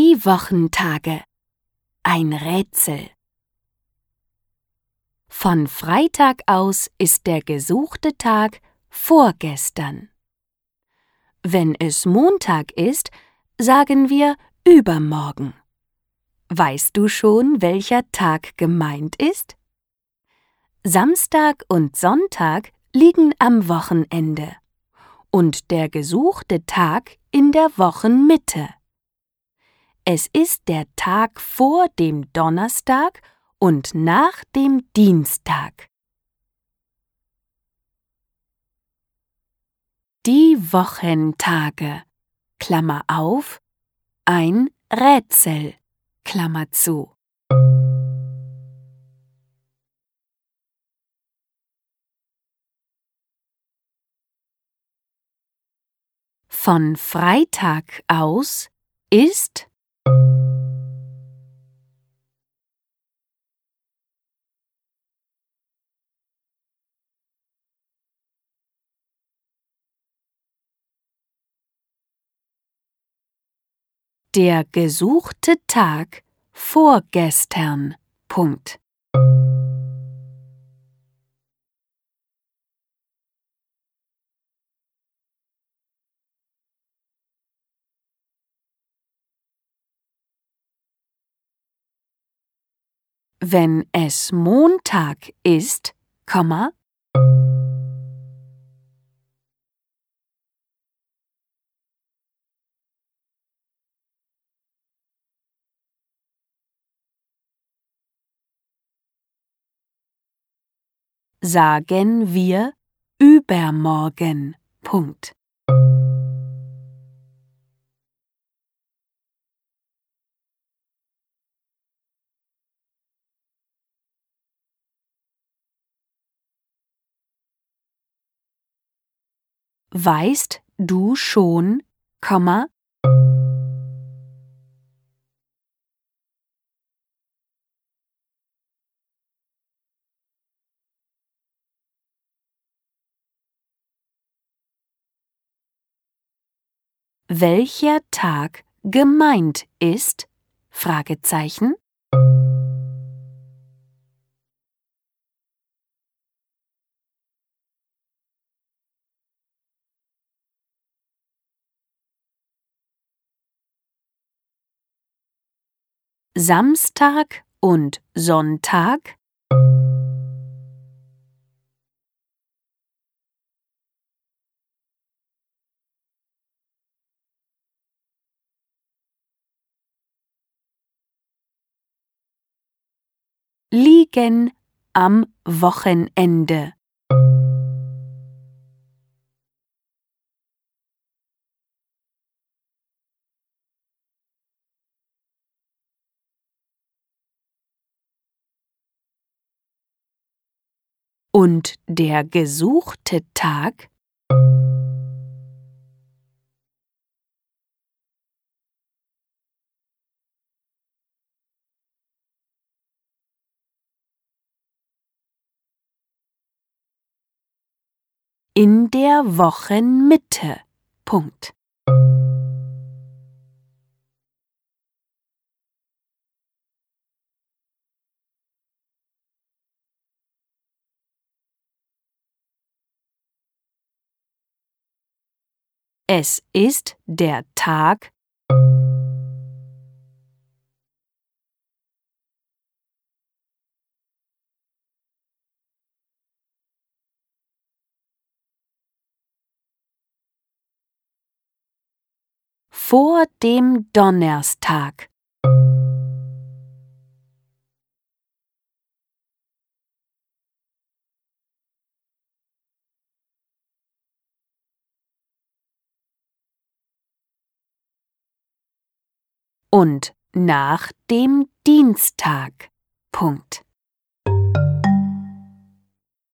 Die Wochentage. Ein Rätsel. Von Freitag aus ist der gesuchte Tag vorgestern. Wenn es Montag ist, sagen wir übermorgen. Weißt du schon, welcher Tag gemeint ist? Samstag und Sonntag liegen am Wochenende und der gesuchte Tag in der Wochenmitte. Es ist der Tag vor dem Donnerstag und nach dem Dienstag. Die Wochentage, Klammer auf, ein Rätsel, Klammer zu. Von Freitag aus ist der gesuchte Tag vorgestern. Punkt. Wenn es Montag ist, Komma, sagen wir übermorgen. Punkt. Weißt du schon, Komma, welcher Tag gemeint ist? Fragezeichen. Samstag und Sonntag liegen am Wochenende. Und der gesuchte Tag in der Wochenmitte. Punkt. Es ist der Tag vor dem Donnerstag. Und nach dem Dienstag. Punkt.